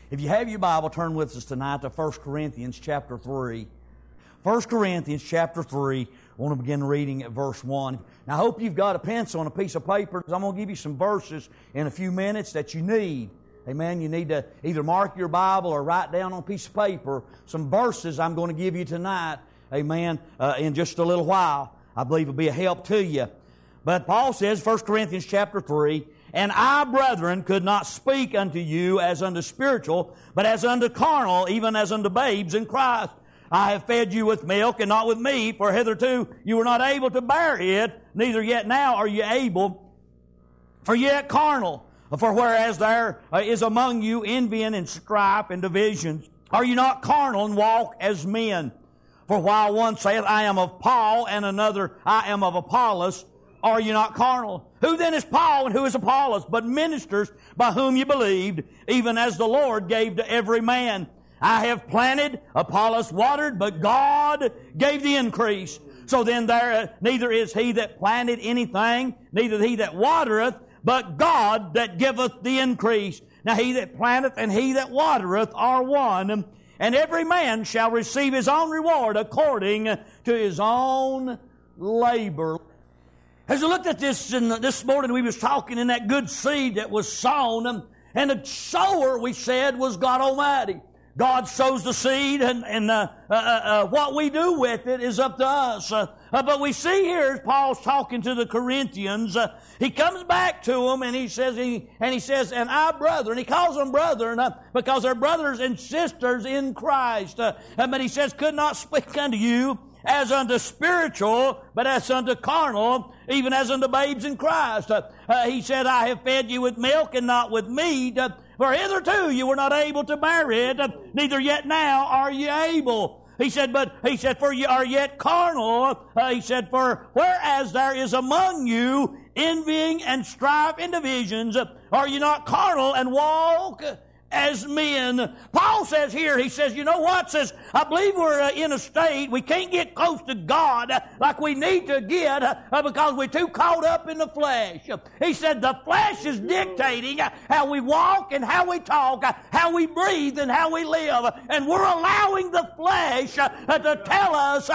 If you have your Bible, turn with us tonight to 1 Corinthians chapter 3. 1 Corinthians chapter 3, I want to begin reading at verse 1. Now, I hope you've got a pencil and a piece of paper, because I'm going to give you some verses in a few minutes that you need. Amen. You need to either mark your Bible or write down on a piece of paper some verses I'm going to give you tonight. Amen. In just a little while. I believe it'll be a help to you. But Paul says, 1 Corinthians chapter 3, "And I, brethren, could not speak unto you as unto spiritual, but as unto carnal, even as unto babes in Christ. I have fed you with milk and not with meat, for hitherto you were not able to bear it, neither yet now are you able, for yet carnal. For whereas there is among you envying and strife and divisions, are you not carnal and walk as men? For while one saith, I am of Paul, and another, I am of Apollos, are you not carnal? Who then is Paul and who is Apollos, but ministers by whom you believed, even as the Lord gave to every man? I have planted, Apollos watered, but God gave the increase. So then there neither is he that planted anything, neither he that watereth, but God that giveth the increase. Now he that planteth and he that watereth are one, and every man shall receive his own reward according to his own labor." As we looked at this this morning, we was talking in that good seed that was sown, and the sower, we said, was God Almighty. God sows the seed, and what we do with it is up to us. But we see here, as Paul's talking to the Corinthians, he comes back to them, and he says, "And I, brethren," he calls them brethren because they're brothers and sisters in Christ. But he says, "Could not speak unto you as unto spiritual, but as unto carnal, even as unto babes in Christ." He said, "I have fed you with milk and not with meat, for hitherto you were not able to bear it, neither yet now are you able." He said, "For you are yet carnal." He said, "For whereas there is among you envying and strife and divisions, are you not carnal and walk as men?" Paul says here, he says, you know what? Says, I believe we're in a state we can't get close to God like we need to get because we're too caught up in the flesh. He said the flesh is dictating how we walk and how we talk, how we breathe and how we live. And we're allowing the flesh to tell us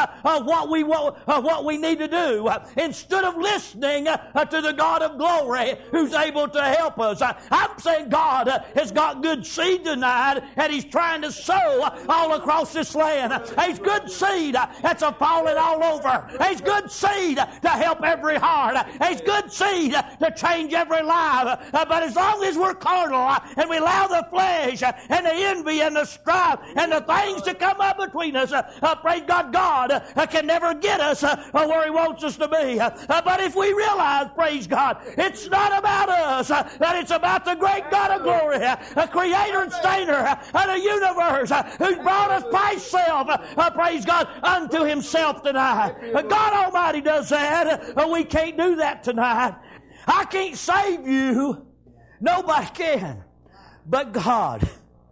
what we need to do instead of listening to the God of glory who's able to help us. I'm saying God has got good seed tonight, and He's trying to sow all across this land. He's good seed that's a falling all over. He's good seed to help every heart. He's good seed to change every life. But as long as we're carnal and we allow the flesh and the envy and the strife and the things to come up between us, praise God, God can never get us where He wants us to be. But if we realize, praise God, it's not about us, that it's about the great God of glory, creator and sustainer of the universe, who's brought us by Himself, praise God, unto Himself tonight. God Almighty does that. We can't do that tonight. I can't save you. Nobody can but God.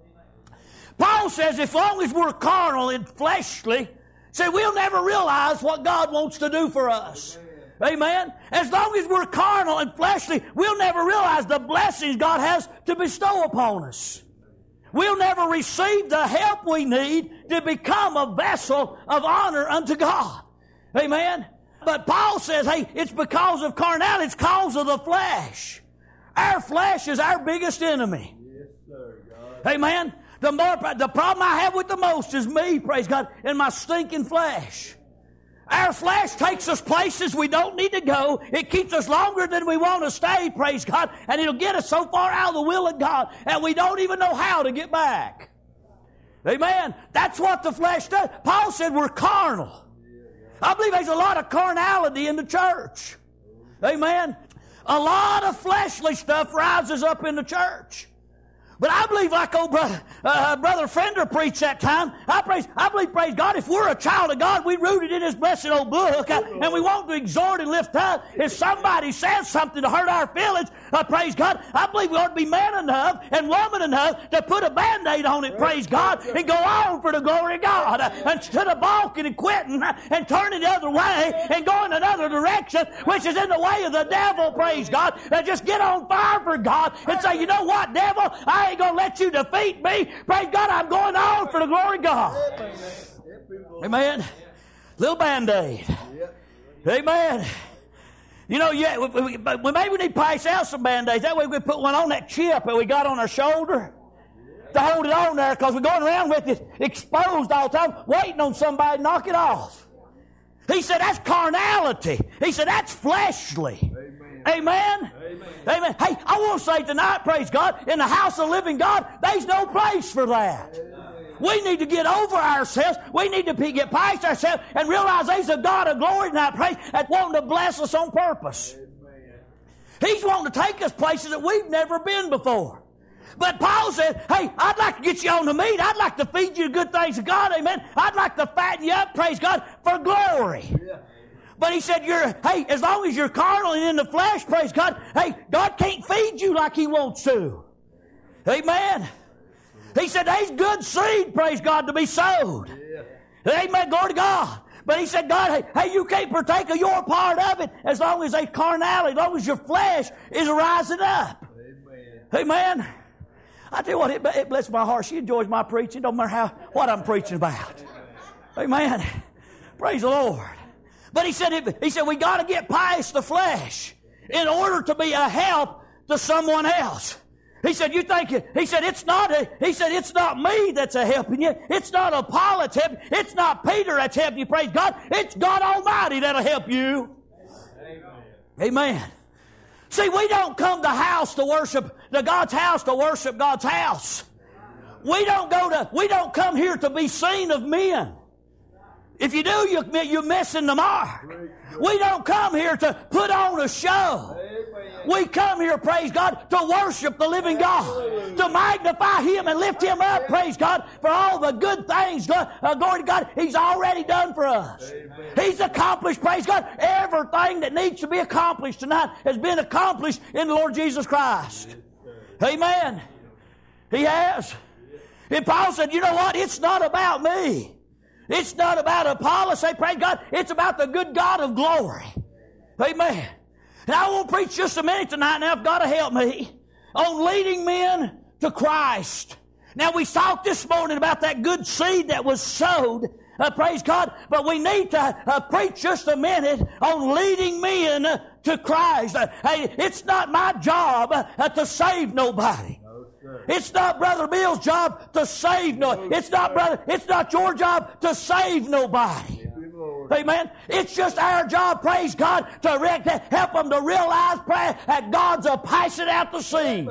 Paul says as long as we're carnal and fleshly, we'll never realize what God wants to do for us. Amen? As long as we're carnal and fleshly, we'll never realize the blessings God has to bestow upon us. We'll never receive the help we need to become a vessel of honor unto God. Amen? But Paul says, hey, it's because of carnality. It's because of the flesh. Our flesh is our biggest enemy. Yes, sir, God. Amen? The problem I have with the most is me, praise God, and my stinking flesh. Our flesh takes us places we don't need to go. It keeps us longer than we want to stay, praise God, and it'll get us so far out of the will of God that we don't even know how to get back. Amen? That's what the flesh does. Paul said we're carnal. I believe there's a lot of carnality in the church. Amen? A lot of fleshly stuff rises up in the church. But I believe, like old Brother Fender preached that time, I believe, praise God, if we're a child of God, we rooted in His blessed old book, and we want to exhort and lift up. If somebody says something to hurt our feelings, praise God, I believe we ought to be man enough and woman enough to put a Band-Aid on it, praise God, and go on for the glory of God. Instead of balking and quitting and turning the other way and going another direction, which is in the way of the devil, praise God, and just get on fire for God and say, you know what, devil, I ain't going to let you defeat me. Praise God, I'm going on for the glory of God. Amen. Little Band-Aid. Amen. You know, maybe we need to pass out some Band-Aids. That way we put one on that chip that we got on our shoulder to hold it on there, because we're going around with it exposed all the time, waiting on somebody to knock it off. He said that's carnality. He said that's fleshly. Amen. Amen. Hey, I want to say tonight, praise God, in the house of the living God, there's no place for that. We need to get over ourselves. We need to get past ourselves and realize there's a God of glory tonight, praise, that's wanting to bless us on purpose. He's wanting to take us places that we've never been before. But Paul said, hey, I'd like to get you on the meat. I'd like to feed you the good things of God, amen. I'd like to fatten you up, praise God, for glory. Yeah. But he said, hey, as long as you're carnal and in the flesh, praise God, hey, God can't feed you like He wants to. Amen. He said, there's good seed, praise God, to be sowed. Yeah. Amen, glory to God. But he said, God, hey, you can't partake of your part of it as long as there's carnality, as long as your flesh is rising up. Amen. I tell you what, it blesses my heart. She enjoys my preaching. Don't matter what I'm preaching about. Amen. Praise the Lord. But he said we got to get past the flesh in order to be a help to someone else. He said, it's not me that's a helping you. It's not Apollo that's helping you. It's not Peter that's helping you, praise God. It's God Almighty that'll help you. Amen. See, we don't come to God's house to worship God's house. We don't come here to be seen of men. If you do, you're missing the mark. We don't come here to put on a show. We come here, praise God, to worship the living God, to magnify Him and lift Him up, praise God, for all the good things, glory to God, He's already done for us. He's accomplished, praise God, everything that needs to be accomplished tonight has been accomplished in the Lord Jesus Christ. Amen. He has. And Paul said, you know what? It's not about me. It's not about Apollos. Say, praise God. It's about the good God of glory. Amen. And I want to preach just a minute tonight now, if God will help me, on leading men to Christ. Now, we talked this morning about that good seed that was sowed. Praise God. But we need to preach just a minute on leading men to Christ. Hey, it's not my job to save nobody. It's not Brother Bill's job to save nobody. It's not your job to save nobody. Amen. It's just our job, praise God, to help them to realize that God's a passing out the seed.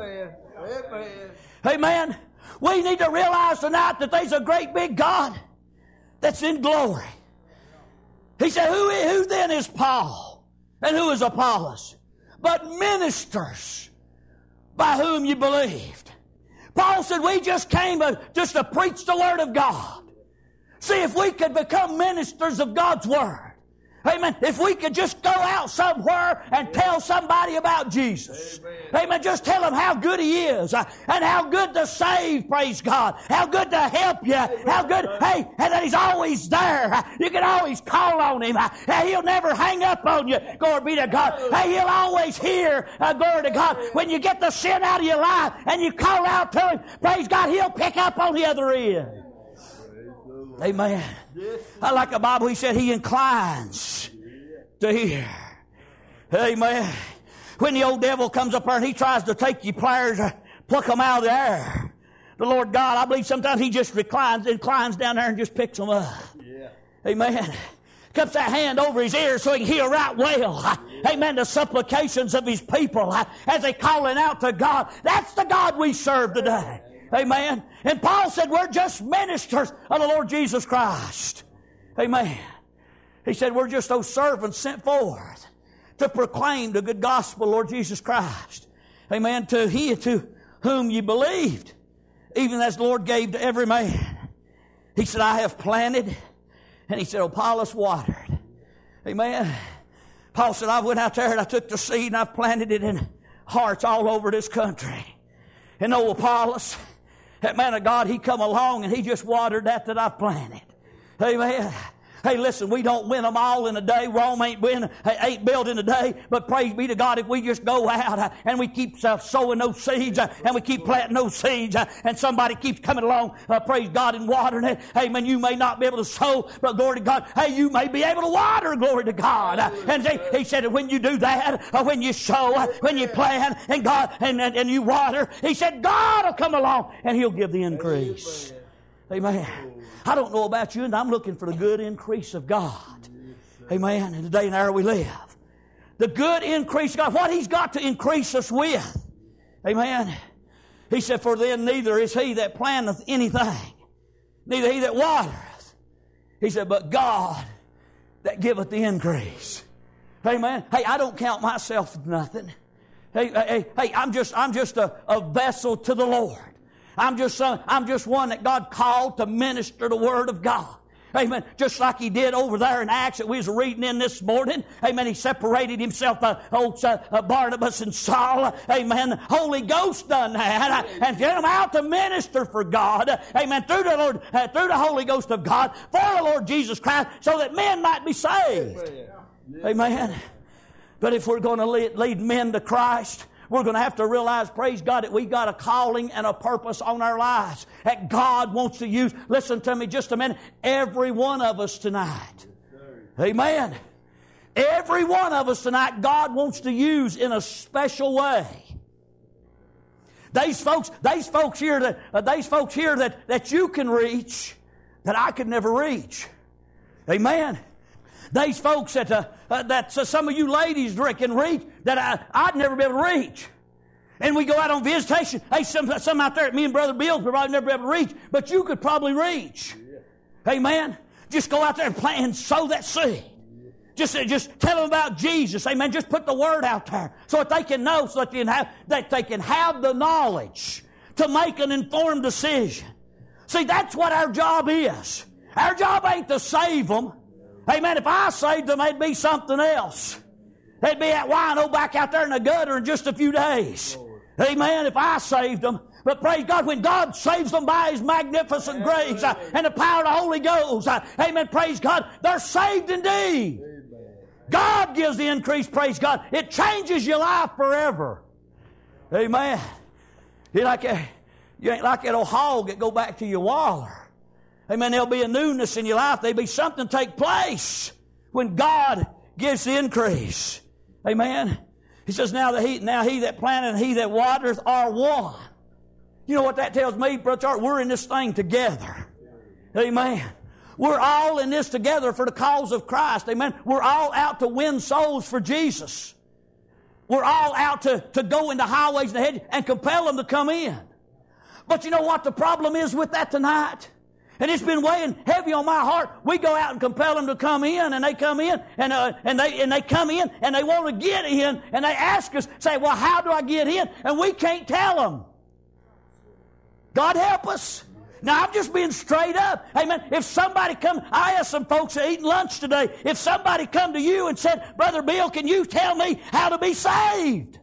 Amen. We need to realize tonight that there's a great big God that's in glory. He said, who then is Paul? And who is Apollos? But ministers by whom you believed. Paul said, we just came just to preach the Word of God. See, if we could become ministers of God's Word. Amen. If we could just go out somewhere and tell somebody about Jesus. Amen. Just tell them how good He is and how good to save, praise God. How good to help you. How good, and that He's always there. You can always call on Him. He'll never hang up on you. Glory be to God. He'll always hear, glory to God. When you get the sin out of your life and you call out to Him, praise God, He'll pick up on the other end. Amen. I like the Bible. He said He inclines to hear. Amen. When the old devil comes up there and he tries to take your prayers, pluck them out of the air, the Lord God, I believe sometimes He just inclines down there and just picks them up. Yeah. Amen. Cups that hand over his ear so He can hear right well. Amen. The supplications of His people as they calling out to God. That's the God we serve today. Amen. And Paul said we're just ministers of the Lord Jesus Christ. Amen. He said we're just those servants sent forth to proclaim the good gospel of Lord Jesus Christ. Amen. To whom you believed, even as the Lord gave to every man. He said, I have planted. And he said, Apollos watered. Amen. Paul said, I went out there and I took the seed and I've planted it in hearts all over this country. And old Apollos, that man of God, he come along and he just watered that I've planted. Amen. Hey, listen, we don't win them all in a day. Rome ain't built in a day. But praise be to God, if we just go out and we keep sowing those seeds and we keep planting those seeds and somebody keeps coming along, praise God, and watering it. Amen. You may not be able to sow, but glory to God, hey, you may be able to water, glory to God. And he said that when you do that, when you sow, when you plant, and God and you water, he said God will come along and He'll give the increase. Amen. I don't know about you, and I'm looking for the good increase of God. Amen. In the day and hour we live. The good increase of God. What He's got to increase us with. Amen. He said, for then neither is he that planteth anything, neither he that watereth. He said, but God that giveth the increase. Amen. Hey, I don't count myself nothing. Hey, I'm just a vessel to the Lord. I'm just one that God called to minister the Word of God. Amen. Just like He did over there in Acts that we was reading in this morning. Amen. He separated Himself, Barnabas and Saul. Amen. The Holy Ghost done that. And sent them out to minister for God. Amen. Through the Lord, through the Holy Ghost of God, for the Lord Jesus Christ, so that men might be saved. Amen. But if we're going to lead men to Christ, we're going to have to realize, praise God, that we've got a calling and a purpose on our lives that God wants to use. Listen to me just a minute. Every one of us tonight. Amen. Every one of us tonight, God wants to use in a special way. These folks here that you can reach, that I could never reach. Amen. These folks that some of you ladies can reach that I'd never be able to reach. And we go out on visitation. Hey, some out there that me and Brother Bill could probably never be able to reach, but you could probably reach. Yeah. Amen. Just go out there and plant and sow that seed. Just tell them about Jesus. Amen. Just put the word out there so that they can know, so that they can have the knowledge to make an informed decision. See, that's what our job is. Our job ain't to save them. Amen. If I saved them, they'd be something else. They'd be at wino back out there in the gutter in just a few days. Amen. If I saved them. But praise God, when God saves them by His magnificent grace and the power of the Holy Ghost, amen, praise God, they're saved indeed. God gives the increase, praise God. It changes your life forever. Amen. You ain't like that old hog that go back to your waller. Amen. There'll be a newness in your life. There'll be something take place when God gives the increase. Amen. He says, now he that planteth and he that watereth are one. You know what that tells me, Brother Charles? We're in this thing together. Amen. We're all in this together for the cause of Christ. Amen. We're all out to win souls for Jesus. We're all out to go into highways and hedges and compel them to come in. But you know what the problem is with that tonight? And it's been weighing heavy on my heart. We go out and compel them to come in, and they come in, and they come in, and they want to get in, and they ask us, say, well, how do I get in? And we can't tell them. God help us. Now, I'm just being straight up. Amen. If somebody come, I asked some folks eating lunch today, if somebody come to you and said, Brother Bill, can you tell me how to be saved?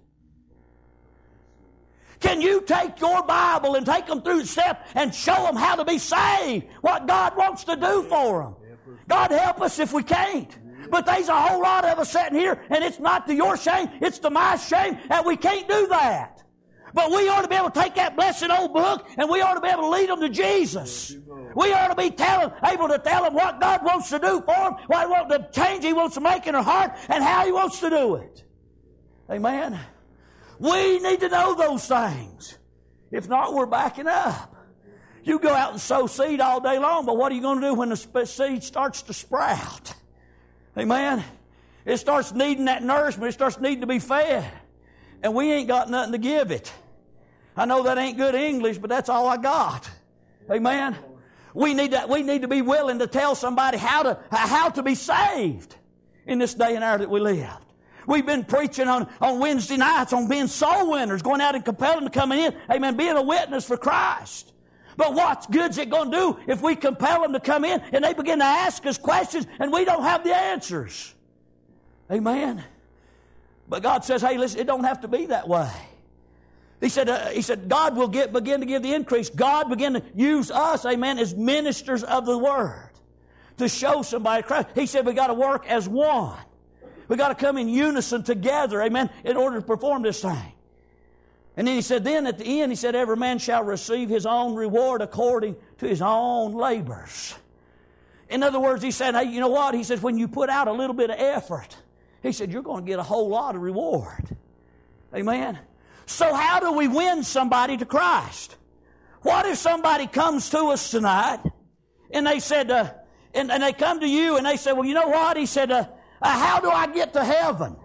Can you take your Bible and take them through the steps and show them how to be saved? What God wants to do for them. God help us if we can't. But there's a whole lot of us sitting here, and it's not to your shame, it's to my shame, and we can't do that. But we ought to be able to take that blessed old book, and we ought to be able to lead them to Jesus. We ought to be able to tell them what God wants to do for them, what the change He wants to make in their heart, and how He wants to do it. Amen. We need to know those things. If not, we're backing up. You go out and sow seed all day long, but what are you going to do when the seed starts to sprout? Amen. It starts needing that nourishment. It starts needing to be fed. And we ain't got nothing to give it. I know that ain't good English, but that's all I got. Amen. We need to be willing to tell somebody how to be saved in this day and hour that we live. We've been preaching on Wednesday nights on being soul winners, going out and compelling them to come in, amen, being a witness for Christ. But what good's it going to do if we compel them to come in and they begin to ask us questions and we don't have the answers? Amen. But God says, hey, listen, it don't have to be that way. He said, God will begin to give the increase. God begin to use us, amen, as ministers of the Word to show somebody Christ. He said we got to work as one. We got to come in unison together, amen, in order to perform this thing. And then he said, then at the end, he said, every man shall receive his own reward according to his own labors. In other words, he said, hey, you know what? He says, when you put out a little bit of effort, he said, you're going to get a whole lot of reward. Amen? So how do we win somebody to Christ? What if somebody comes to us tonight and they said, and they come to you and they say, well, you know what? He said, how do I get to heaven?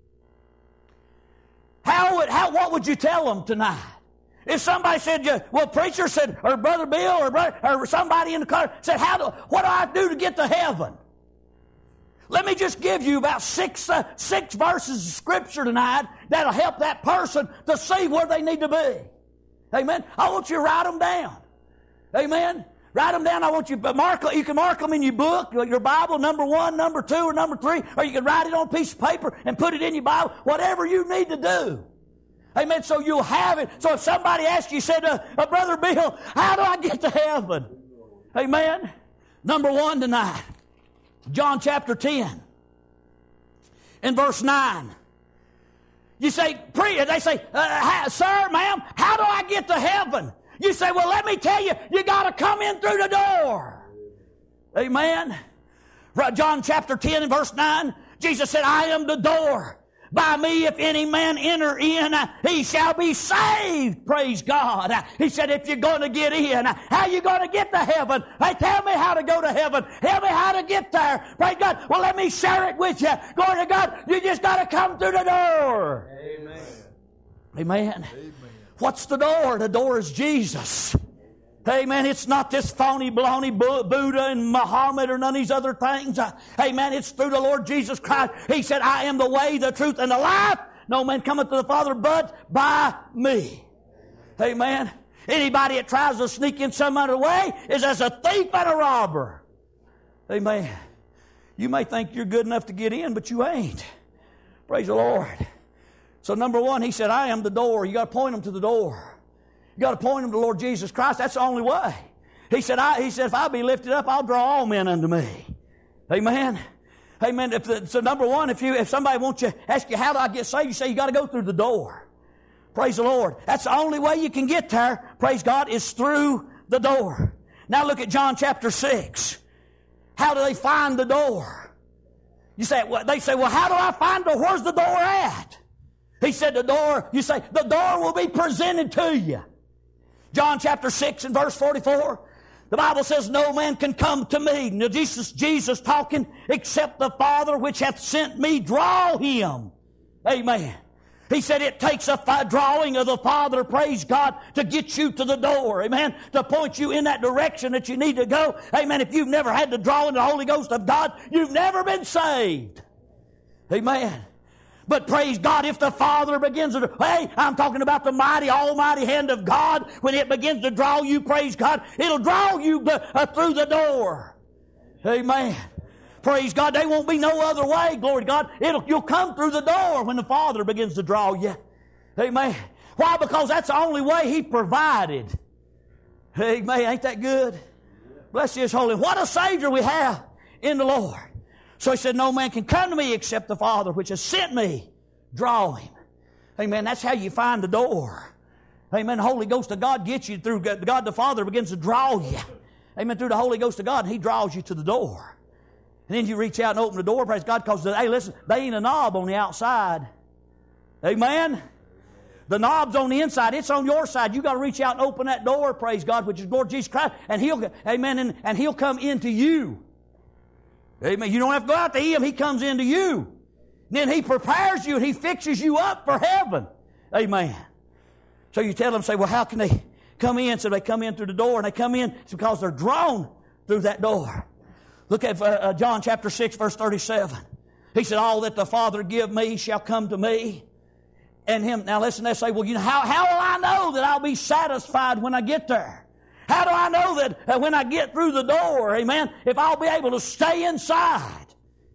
What would you tell them tonight? If somebody said, well, preacher said, or Brother Bill, or somebody in the car said, what do I do to get to heaven? Let me just give you about six verses of Scripture tonight that'll help that person to see where they need to be. Amen. I want you to write them down. Amen. Write them down. I want you to mark. You can mark them in your book, your Bible, number 1, number 2, or number 3, or you can write it on a piece of paper and put it in your Bible. Whatever you need to do. Amen. So you'll have it. So if somebody asks you, said, Brother Bill, how do I get to heaven? Amen. Number 1 tonight, John chapter 10, in verse 9. You say, they say, sir, ma'am, how do I get to heaven? You say, well, let me tell you, you got to come in through the door. Amen. John chapter 10 and verse 9, Jesus said, I am the door. By me, if any man enter in, he shall be saved. Praise God. He said, if you're going to get in, how are you going to get to heaven? Hey, tell me how to go to heaven. Tell me how to get there. Praise God. Well, let me share it with you. Glory to God. You just got to come through the door. Amen. Amen. Amen. What's the door? The door is Jesus. Amen. It's not this phony, baloney Buddha and Muhammad or none of these other things. Amen. It's through the Lord Jesus Christ. He said, I am the way, the truth, and the life. No man cometh to the Father but by me. Amen. Anybody that tries to sneak in some other way is as a thief and a robber. Amen. You may think you're good enough to get in, but you ain't. Praise the Lord. So number 1, he said, I am the door. You got to point them to the door. You got to point them to the Lord Jesus Christ. That's the only way. He said, if I be lifted up, I'll draw all men unto me. Amen. Amen. So number 1, if somebody wants you, ask you, how do I get saved? You say, you got to go through the door. Praise the Lord. That's the only way you can get there. Praise God, is through the door. Now look at John chapter 6. How do they find the door? They say, well, how do I find the, where's the door at? He said the door, you say, the door will be presented to you. John chapter 6 and verse 44, the Bible says, no man can come to me. Now Jesus talking, except the Father which hath sent me draw him. Amen. He said it takes a drawing of the Father, praise God, to get you to the door. Amen. To point you in that direction that you need to go. Amen. If you've never had the drawing of the Holy Ghost of God, you've never been saved. Amen. But praise God, if the Father begins to, hey, I'm talking about the mighty, almighty hand of God. When it begins to draw you, praise God, it'll draw you through the door. Amen. Praise God. There won't be no other way, glory to God. You'll come through the door when the Father begins to draw you. Amen. Why? Because that's the only way He provided. Amen. Ain't that good? Bless His holy. What a Savior we have in the Lord. So He said, no man can come to me except the Father which has sent me. Draw him. Amen. That's how you find the door. Amen. The Holy Ghost of God gets you through. God the Father begins to draw you. Amen. Through the Holy Ghost of God, and He draws you to the door. And then you reach out and open the door, praise God, because, hey, listen, they ain't a knob on the outside. Amen. The knob's on the inside. It's on your side. You got to reach out and open that door, praise God, which is Lord Jesus Christ, and and He'll come into you. Amen. You don't have to go out to Him. He comes into you. And then He prepares you and He fixes you up for heaven. Amen. So you tell them, say, well, how can they come in? So they come in through the door, and they come in it's because they're drawn through that door. Look at John chapter 6, verse 37. He said, all that the Father give me shall come to me. And Him, now listen, they say, well, you know, how will I know that I'll be satisfied when I get there? How do I know that when I get through the door, amen, if I'll be able to stay inside?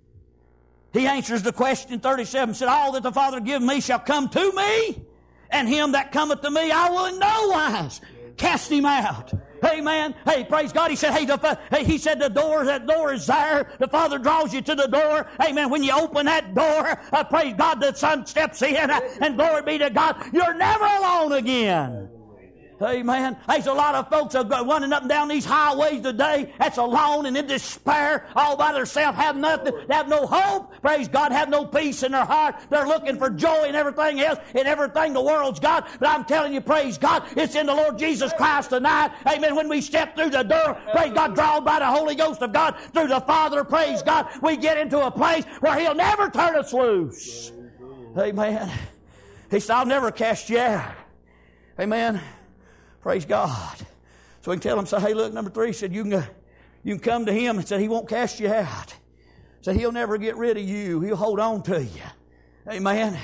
He answers the question 37, said, all that the Father give me shall come to me, and him that cometh to me I will in no wise cast him out. Amen. Hey, praise God. He said, he said that door is there. The Father draws you to the door. Amen. When you open that door, praise God, the Son steps in, and glory be to God. You're never alone again. Amen. There's a lot of folks running up and down these highways today that's alone and in despair, all by themselves, have nothing, have no hope. Praise God, have no peace in their heart. They're looking for joy and everything else and everything the world's got. But I'm telling you, praise God, it's in the Lord Jesus Christ tonight. Amen. When we step through the door, praise God, drawn by the Holy Ghost of God through the Father, praise God, we get into a place where He'll never turn us loose. Amen. He said, I'll never cast you out. Amen. Praise God. So we can tell him, say, hey, look, number 3, he said, you can come to him and say, he won't cast you out. Say, he'll never get rid of you. He'll hold on to you. Amen.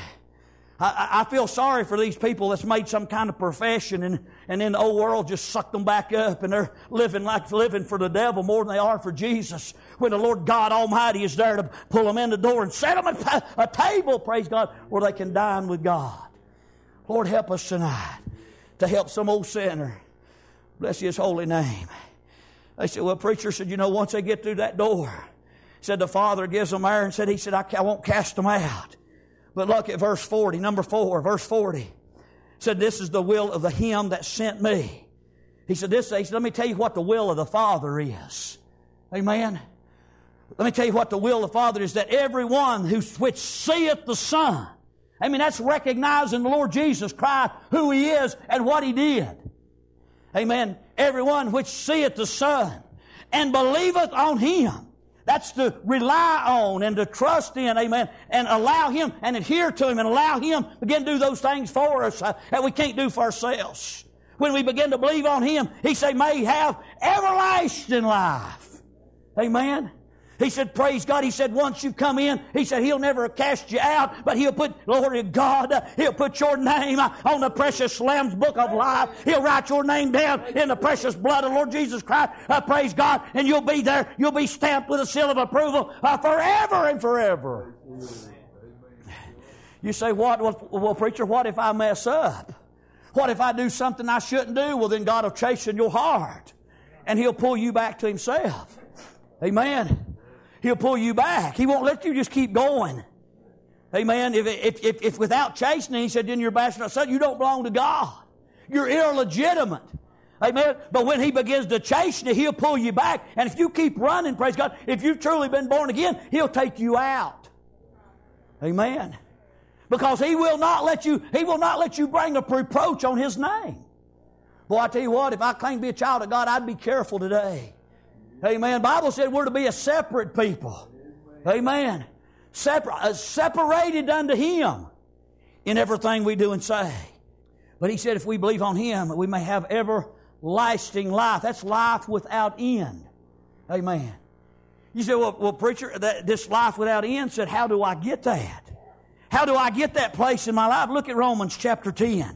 I feel sorry for these people that's made some kind of profession and then the old world just sucked them back up and they're living for the devil more than they are for Jesus. When the Lord God Almighty is there to pull them in the door and set them at a table, praise God, where they can dine with God. Lord, help us tonight to help some old sinner. Bless His holy name. They said, well, preacher said, once they get through that door, said the Father gives them there and said, He said, I won't cast them out. But look at verse 40, number 4, verse 40. Said, this is the will of Him that sent me. He said, let me tell you what the will of the Father is. Amen. Let me tell you what the will of the Father is, that everyone which seeth the Son. I mean, that's recognizing the Lord Jesus Christ, who He is and what He did. Amen. Everyone which seeth the Son and believeth on Him. That's to rely on and to trust in, amen, and allow Him and adhere to Him and allow Him to begin to do those things for us that we can't do for ourselves. When we begin to believe on Him, He said, may have everlasting life. Amen. He said, praise God. He said, once you come in, He said, He'll never cast you out, but He'll put, glory to God, He'll put your name on the precious Lamb's book of life. He'll write your name down in the precious blood of the Lord Jesus Christ. Praise God. And you'll be there. You'll be stamped with a seal of approval forever and forever. You say, well, preacher, what if I mess up? What if I do something I shouldn't do? Well, then God will chasten your heart and He'll pull you back to Himself. Amen. He'll pull you back. He won't let you just keep going. Amen. If without chastening, He said, then you're bastard son, you don't belong to God. You're illegitimate. Amen. But when He begins to chasten you, He'll pull you back. And if you keep running, praise God, if you've truly been born again, He'll take you out. Amen. Because He will not let you bring a reproach on His name. Boy, I tell you what, if I claim to be a child of God, I'd be careful today. Amen. The Bible said we're to be a separate people. Amen. Separated unto Him in everything we do and say. But He said if we believe on Him, we may have everlasting life. That's life without end. Amen. You say, well, preacher, this life without end, said, how do I get that? How do I get that place in my life? Look at Romans chapter 10.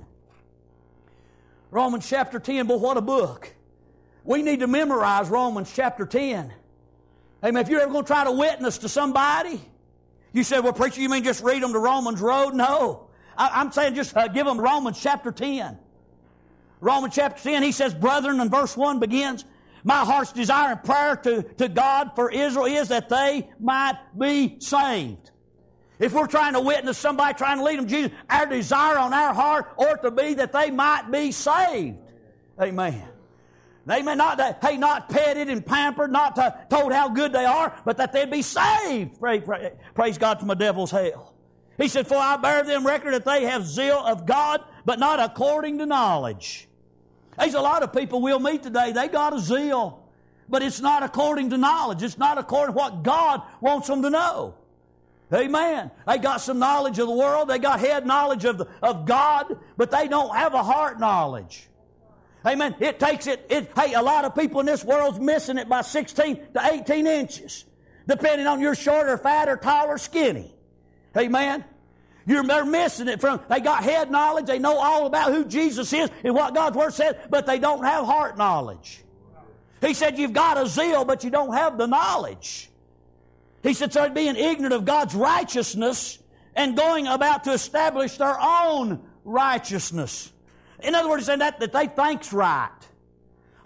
Romans chapter 10, boy, what a book. We need to memorize Romans chapter 10. Amen. If you're ever going to try to witness to somebody, you say, well, preacher, you mean just read them the Romans road? No. I'm saying just give them Romans chapter 10. Romans chapter 10, he says, brethren, and verse 1 begins, my heart's desire and prayer to God for Israel is that they might be saved. If we're trying to witness somebody, trying to lead them to Jesus, our desire on our heart ought to be that they might be saved. Amen. They may not petted and pampered, not told how good they are, but that they'd be saved. Praise God from the devil's hell. He said, for I bear them record that they have zeal of God, but not according to knowledge. There's a lot of people we'll meet today, they got a zeal, but it's not according to knowledge. It's not according to what God wants them to know. Amen. They got some knowledge of the world, they got head knowledge of God, but they don't have a heart knowledge. Amen. It takes it. Hey, a lot of people in this world's missing it by 16 to 18 inches, depending on you're short or fat or tall or skinny. Amen. They're missing it from. They got head knowledge. They know all about who Jesus is and what God's Word says, but they don't have heart knowledge. He said you've got a zeal, but you don't have the knowledge. He said so being ignorant of God's righteousness and going about to establish their own righteousness. In other words, saying that they think's right.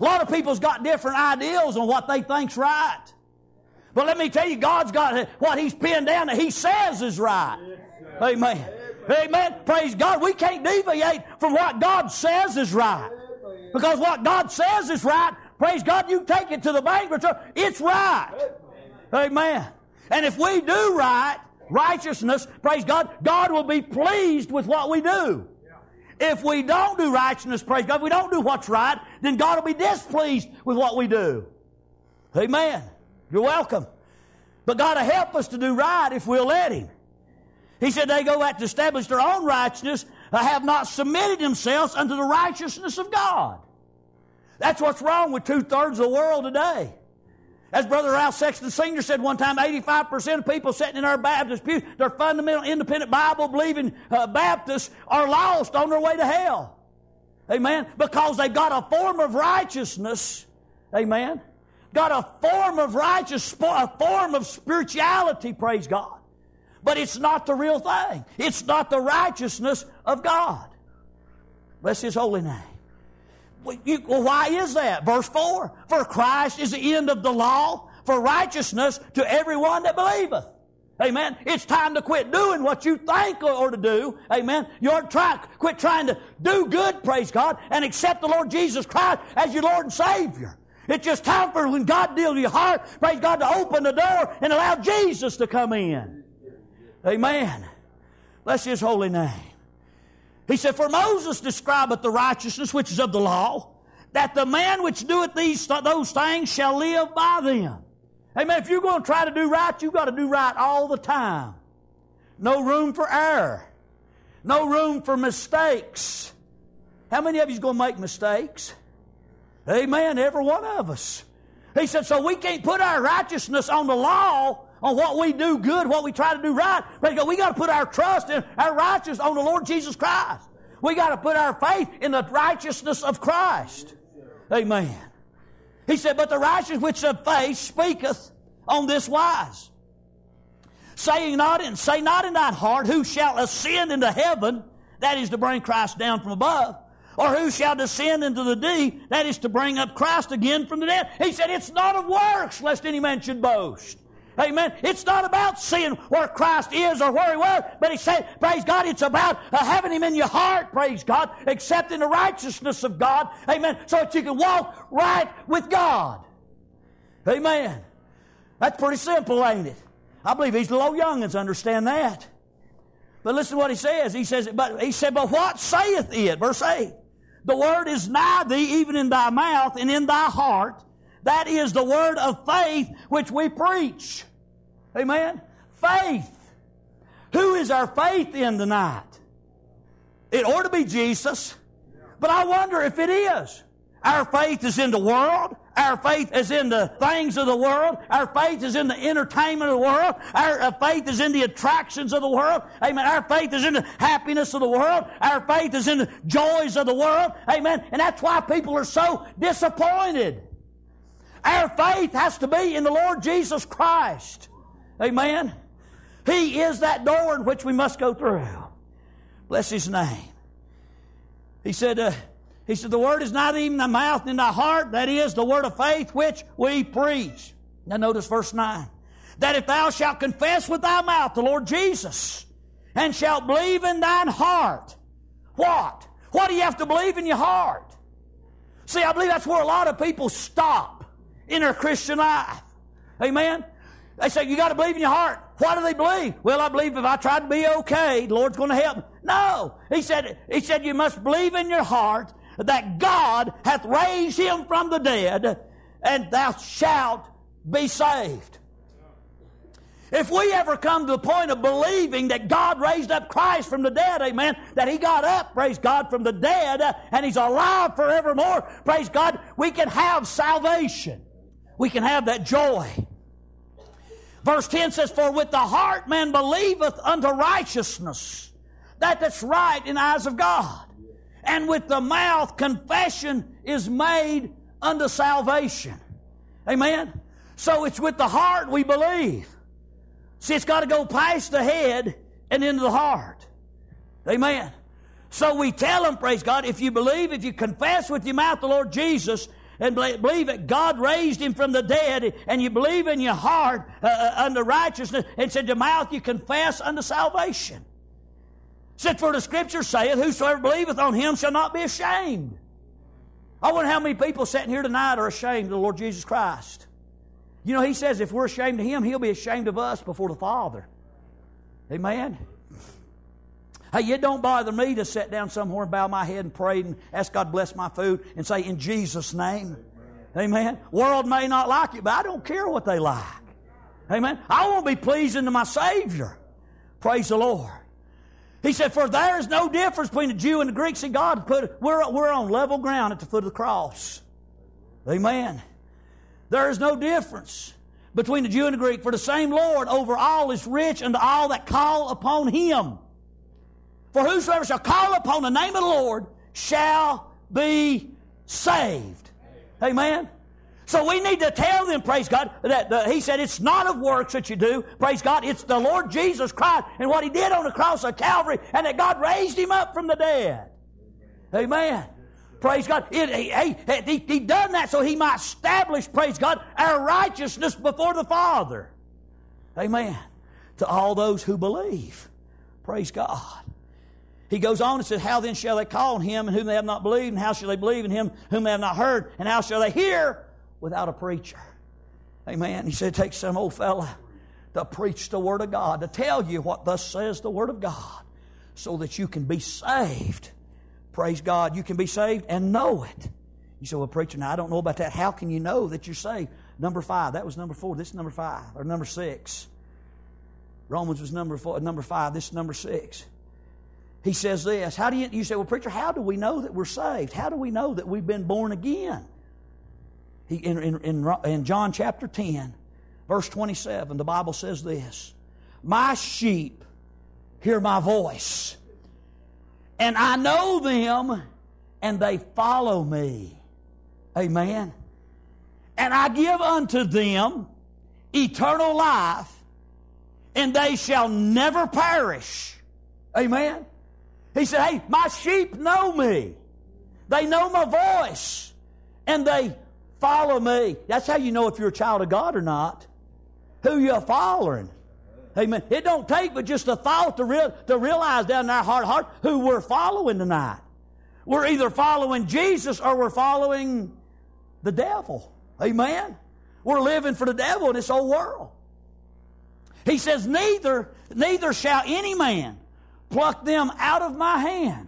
A lot of people's got different ideals on what they think's right. But let me tell you, God's got what He's pinned down that He says is right. Amen. Amen. Praise God. We can't deviate from what God says is right. Because what God says is right, praise God, you take it to the bank, it's right. Amen. And if we do right, righteousness, praise God, God will be pleased with what we do. If we don't do righteousness, praise God, if we don't do what's right, then God will be displeased with what we do. Amen. You're welcome. But God will help us to do right if we'll let Him. He said they go back to establish their own righteousness, have not submitted themselves unto the righteousness of God. That's what's wrong with 2/3 of the world today. As Brother Ralph Sexton Sr. said one time, 85% of people sitting in our Baptist pew, their fundamental independent Bible-believing Baptists are lost on their way to hell. Amen? Because they got a form of righteousness. Amen? Got a form of righteousness, a form of spirituality, praise God. But it's not the real thing. It's not the righteousness of God. Bless His holy name. Well, why is that? Verse 4, for Christ is the end of the law, for righteousness to everyone that believeth. Amen. It's time to quit doing what you think or to do. Amen. You ought to quit trying to do good, praise God, and accept the Lord Jesus Christ as your Lord and Savior. It's just time for when God deals with your heart, praise God, to open the door and allow Jesus to come in. Amen. Bless His holy name. He said, for Moses describeth the righteousness which is of the law, that the man which doeth those things shall live by them. Amen. If you're going to try to do right, you've got to do right all the time. No room for error. No room for mistakes. How many of you is going to make mistakes? Amen. Every one of us. He said, so we can't put our righteousness on the law, on what we do good, what we try to do right. We got to put our trust and our righteousness on the Lord Jesus Christ. We got to put our faith in the righteousness of Christ. Amen. He said, but the righteousness which of faith speaketh on this wise. Say not in thine heart, who shall ascend into heaven, that is to bring Christ down from above, or who shall descend into the deep, that is to bring up Christ again from the dead. He said, it's not of works, lest any man should boast. Amen. It's not about seeing where Christ is or where He was, but He said, praise God, it's about having Him in your heart, praise God, accepting the righteousness of God, amen, so that you can walk right with God. Amen. That's pretty simple, ain't it? I believe these little youngins understand that. But listen to what he says. He said, but what saith it? Verse 8. The word is nigh thee, even in thy mouth and in thy heart. That is the word of faith which we preach. Amen? Faith. Who is our faith in tonight? It ought to be Jesus. But I wonder if it is. Our faith is in the world. Our faith is in the things of the world. Our faith is in the entertainment of the world. Our faith is in the attractions of the world. Amen. Our faith is in the happiness of the world. Our faith is in the joys of the world. Amen. And that's why people are so disappointed. Our faith has to be in the Lord Jesus Christ. Amen. He is that door in which we must go through. Bless His name. He said, the word is not even in thy mouth and in thy heart. That is the word of faith which we preach. Now notice verse 9. That if thou shalt confess with thy mouth the Lord Jesus, and shalt believe in thine heart. What? What do you have to believe in your heart? See, I believe that's where a lot of people stop in their Christian life. Amen? They say, you got to believe in your heart. What do they believe? Well, I believe if I try to be okay, the Lord's going to help me. No. He said you must believe in your heart that God hath raised Him from the dead, and thou shalt be saved. If we ever come to the point of believing that God raised up Christ from the dead, amen, that He got up, praise God, from the dead, and He's alive forevermore, praise God, we can have salvation. We can have that joy. Verse 10 says, for with the heart man believeth unto righteousness, that's right in the eyes of God. And with the mouth confession is made unto salvation. Amen? So it's with the heart we believe. See, it's got to go past the head and into the heart. Amen? So we tell them, praise God, if you believe, if you confess with your mouth the Lord Jesus, and believe that God raised Him from the dead, and you believe in your heart unto righteousness, and said your mouth you confess unto salvation. Said, for the Scripture saith, whosoever believeth on Him shall not be ashamed. I wonder how many people sitting here tonight are ashamed of the Lord Jesus Christ. You know, He says if we're ashamed of Him, He'll be ashamed of us before the Father. Amen? Hey, it don't bother me to sit down somewhere and bow my head and pray and ask God to bless my food and say, in Jesus' name. Amen? World may not like it, but I don't care what they like. Amen? I want to be pleasing to my Savior. Praise the Lord. He said, for there is no difference between the Jew and the Greek. See, God we're on level ground at the foot of the cross. Amen. There is no difference between the Jew and the Greek, for the same Lord over all is rich unto all that call upon Him. For whosoever shall call upon the name of the Lord shall be saved. Amen. So we need to tell them, praise God, that He said it's not of works that you do, praise God, it's the Lord Jesus Christ and what He did on the cross of Calvary, and that God raised Him up from the dead. Amen. Praise God. He done that so He might establish, praise God, our righteousness before the Father. Amen. To all those who believe. Praise God. He goes on and says, how then shall they call on Him in whom they have not believed? And how shall they believe in Him whom they have not heard? And how shall they hear without a preacher? Amen. He said, it takes some old fella to preach the Word of God, to tell you what thus says the Word of God, so that you can be saved. Praise God. You can be saved and know it. You say, well, preacher, now I don't know about that. How can you know that you're saved? Number 5. That was number 4. This is number 5. Or number 6. Romans was number 5. This is number 6. He says this. How do you say, well, preacher, how do we know that we're saved? How do we know that we've been born again? In John chapter 10, verse 27, the Bible says this. My sheep hear my voice, and I know them, and they follow me. Amen. And I give unto them eternal life, and they shall never perish. Amen. He said, hey, my sheep know me. They know my voice, and they follow me. That's how you know if you're a child of God or not. Who you're following. Amen. It don't take but just a thought to realize down in our heart who we're following tonight. We're either following Jesus or we're following the devil. Amen. We're living for the devil in this old world. He says, neither shall any man pluck them out of my hand.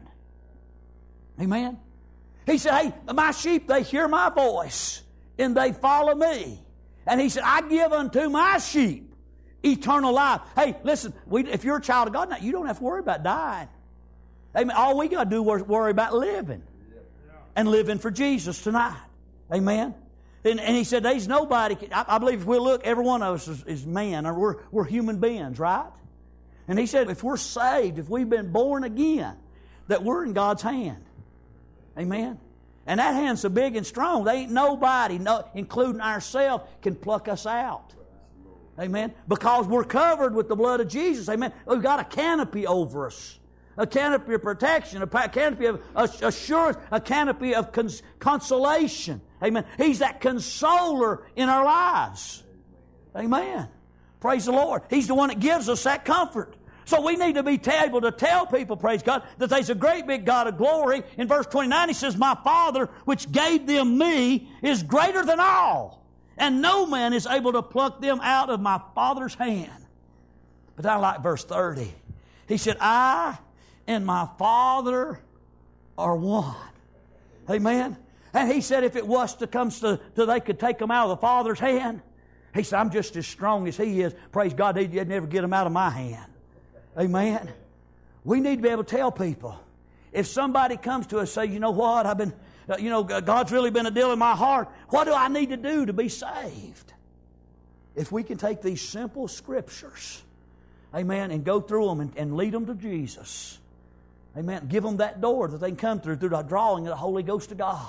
Amen. He said, hey, my sheep, they hear my voice, and they follow me. And He said, I give unto my sheep eternal life. Hey, listen, if you're a child of God now, you don't have to worry about dying. Amen. All we got to do is worry about living. And living for Jesus tonight. Amen. And He said, there's nobody, I believe if we look, every one of us is man, or we're human beings, right? And He said, if we're saved, if we've been born again, that we're in God's hand. Amen. And that hand's so big and strong, there ain't nobody, including ourselves, can pluck us out. Amen. Because we're covered with the blood of Jesus. Amen. We've got a canopy over us. A canopy of protection, a canopy of assurance, a canopy of consolation. Amen. He's that consoler in our lives. Amen. Praise the Lord. He's the one that gives us that comfort. So we need to be able to tell people, praise God, that there's a great big God of glory. In verse 29, He says, my Father, which gave them me, is greater than all, and no man is able to pluck them out of my Father's hand. But I like verse 30. He said, I and my Father are one. Amen. And He said, if it was to come to they could take them out of the Father's hand, He said, I'm just as strong as He is. Praise God, He'd never get them out of my hand. Amen. We need to be able to tell people. If somebody comes to us and say, you know what, I've been, God's really been a deal in my heart. What do I need to do to be saved? If we can take these simple scriptures, amen, and go through them and lead them to Jesus. Amen. Give them that door that they can come through the drawing of the Holy Ghost of God.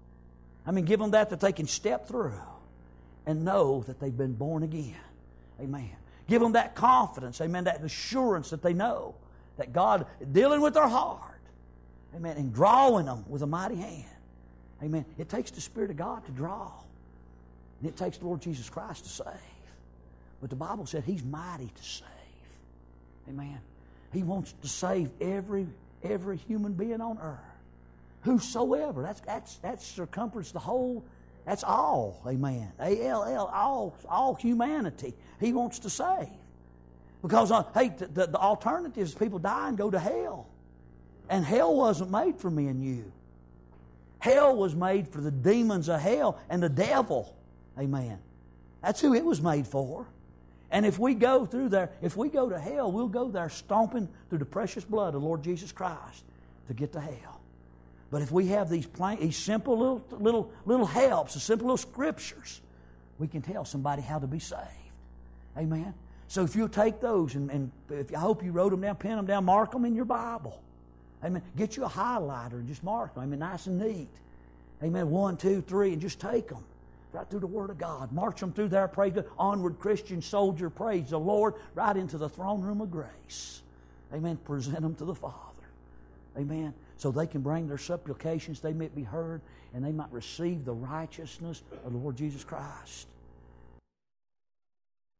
I mean, give them that they can step through and know that they've been born again. Amen. Give them that confidence, amen, that assurance that they know that God is dealing with their heart, amen, and drawing them with a mighty hand. Amen. It takes the Spirit of God to draw. And it takes the Lord Jesus Christ to save. But the Bible said He's mighty to save. Amen. He wants to save every human being on earth. Whosoever. That's circumference, the whole, that's all. Amen. A-L-L, all humanity. He wants to save. Because, the alternative is people die and go to hell. And hell wasn't made for me and you. Hell was made for the demons of hell and the devil. Amen. That's who it was made for. And if we go through there, if we go to hell, we'll go there stomping through the precious blood of the Lord Jesus Christ to get to hell. But if we have these simple little helps, the simple little scriptures, we can tell somebody how to be saved. Amen. So if you'll take those, and I hope you wrote them down, pen them down, mark them in your Bible. Amen. Get you a highlighter and just mark them. Amen. Nice and neat. Amen. 1, 2, 3, and just take them right through the Word of God. March them through there. Praise God. Onward, Christian soldier. Praise the Lord. Right into the throne room of grace. Amen. Present them to the Father. Amen. So they can bring their supplications. They may be heard, and they might receive the righteousness of the Lord Jesus Christ.